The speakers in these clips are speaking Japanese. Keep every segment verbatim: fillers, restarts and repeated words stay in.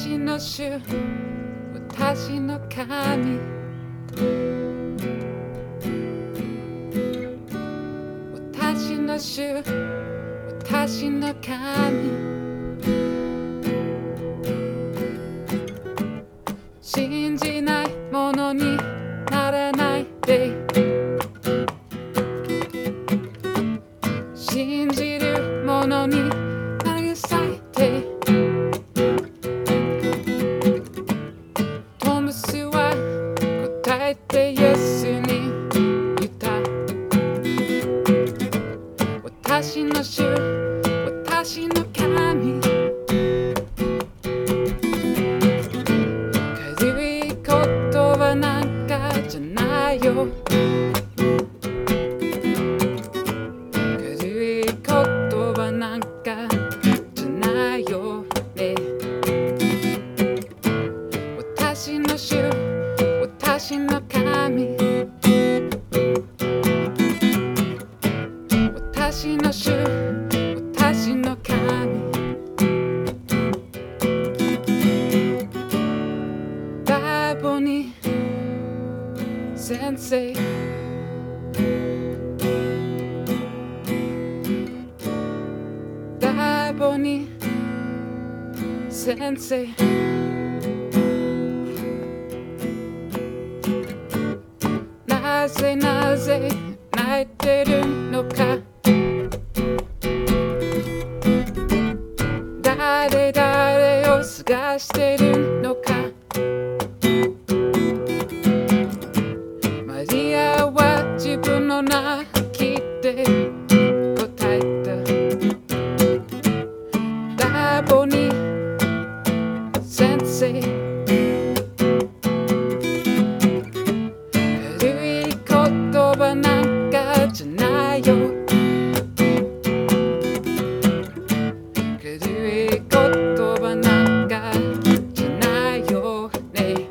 私の主、私の神、私の主、私の神、信じないものにならないで、信じるものになりさいて、トムスは答えてイエスに言った。私の主、私の神、軽いことはなんかじゃないよ。軽いことはなんかじゃないよね。私の主、私の神、私の主、私の神、ラボニ先生、ラボニ先生、なぜなぜ泣いてるのか、誰誰を探してるのか、マリアは自分の泣きで答えた。ラボニ先生、軽いことはなんかじゃないよ。軽いことはなんかじゃないよね。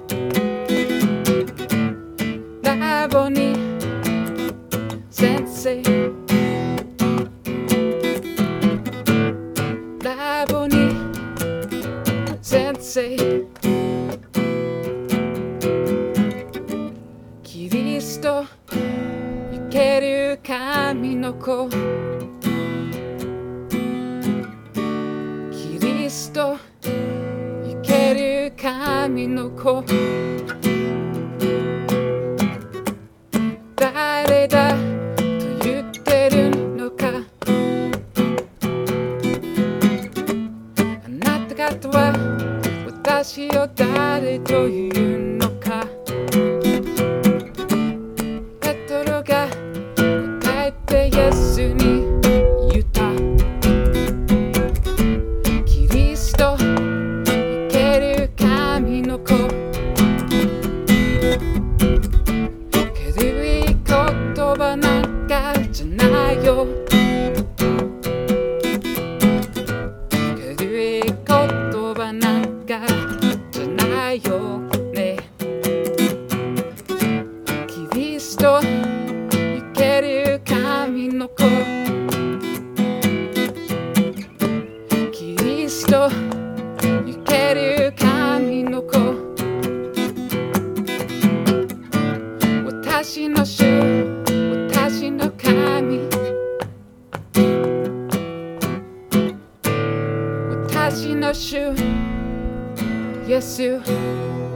ラボニ先生、ラボニ先生、キリスト生ける神の子、キリスト生ける神の子、誰だと言ってるのか、あなた方は私を誰というのか。ペトロが答えてイエスに言った。キリスト生ける神の子、軽いことはなんかじゃないよ。軽いことはなんかじゃないよね。キリスト生ける神の子、キリスト生ける神の子、私の主、私の神、私の主イエス。